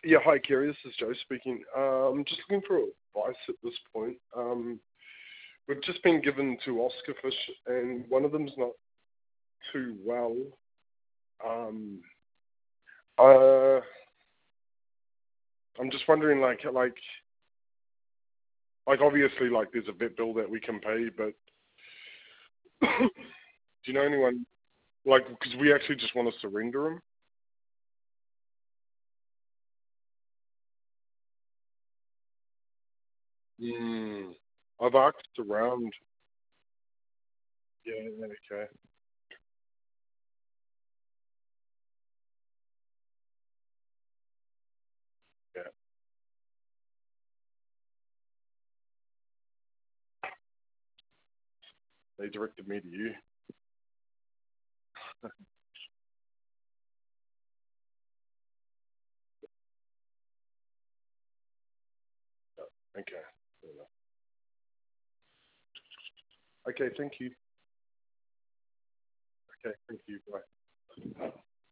Yeah, hi, Kerry. This is Joe speaking. I'm just looking for advice at this point. We've just been given two Oscar fish, and one of them's not too well. Um, uh, I'm just wondering, obviously, like, there's a vet bill that we can pay, but do you know anyone, like, because we actually just want to surrender him? Mm. I've asked around. Yeah, okay. Yeah, they directed me to you. Okay. Fair enough. Okay, thank you. Okay, thank you. Bye.